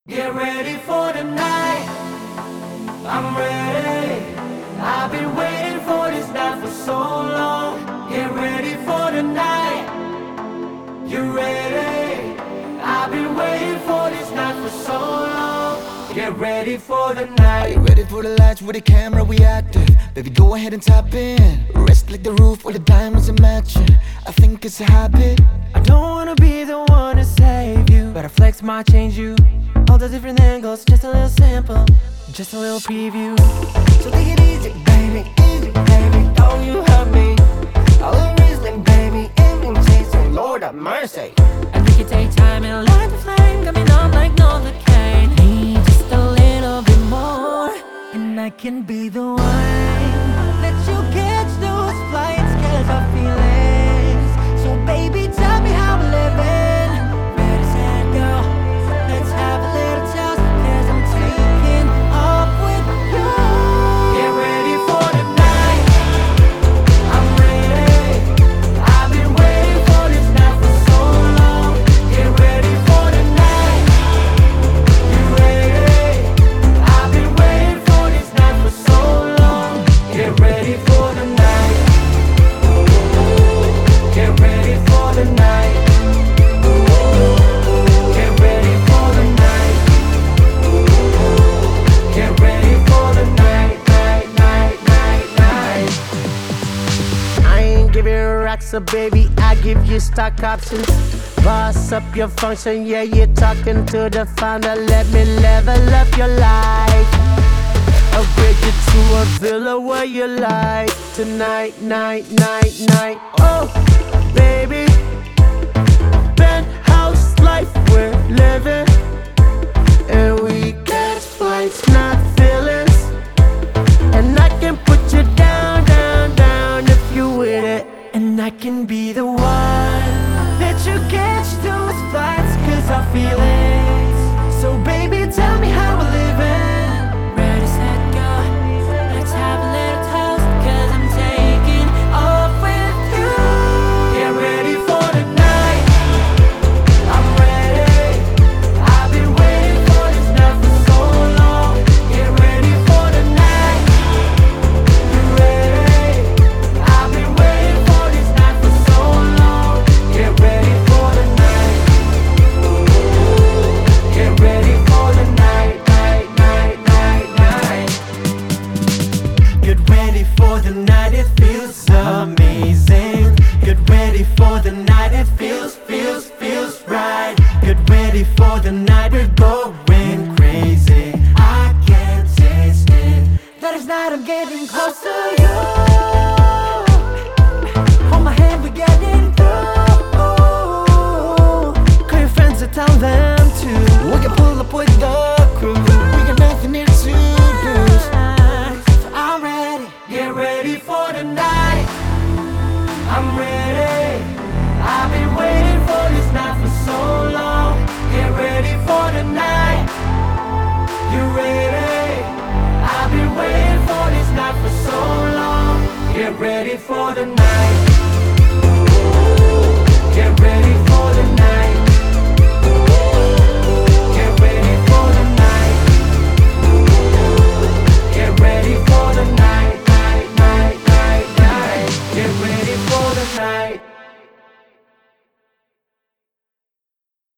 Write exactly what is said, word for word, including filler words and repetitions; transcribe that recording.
Get ready for the night. I'm ready. I've been waiting for this night for so long. Get ready for the night. You ready? I've been waiting for this night for so long. Get ready for the night. Are you ready for the lights with the camera? We active. Baby, go ahead and tap in. Rest like the roof where the diamonds are matching. I think it's a habit. I don't wanna be the one to save you, but a flex might change you. All the different angles, just a little sample, just a little preview. So take it easy, baby, easy, baby, don't you hurt me. All the reason, baby, invitation, Lord have mercy. And we can take time and light the flame, coming on like Novocaine. Need just a little bit more, and I can be the one. Let you catch those flights, cause our feelings. So baby, tell me how we're living. Ready, set, go. Let's have a little toast, cause I'm taking off with you. Get ready for the night. I'm ready. I've been waiting for this night for so long. Get ready for the night. You ready? I've been waiting for this night for so long. Get ready for the night. Get ready for the night. Get ready for the night. Get ready for the night, night, night, night, night. I ain't giving racks, so baby, I give you stock options. Boss up your function, yeah, you're talking to the founder. Let me level up your life. Upgrade you to a villa where you like. Tonight, night, night, night. Oh, baby, penthouse life we're living, and we catch flights, not feelings. And I can put you down, down, down if you with it. And I can be the one that you catch those flights, cause our feelings. So baby, tell me how we're living. Ready, set, go. Let's have a little toast, cause I'm taking off with you. Get ready for the night. I'm ready. I've been waiting for this night for so long. Get ready for the night. You ready? I've been waiting for this night for so long. Get ready for the night. Get ready for the night, night, night, night, night. Get ready for the night, it feels amazing. Get ready for the night, it feels, feels, feels right. Get ready for the night, we're going crazy. I can't taste it. That is night, I'm getting close to you. Hold my hand, we're getting through. Call your friends and tell them to. We can pull up with the crew. We got nothing here to lose. So I'm ready. Get ready for the night. I'm ready. I've been waiting for this night for so long. Get ready for the night. You ready? I've been waiting for this night for so long. Get ready for the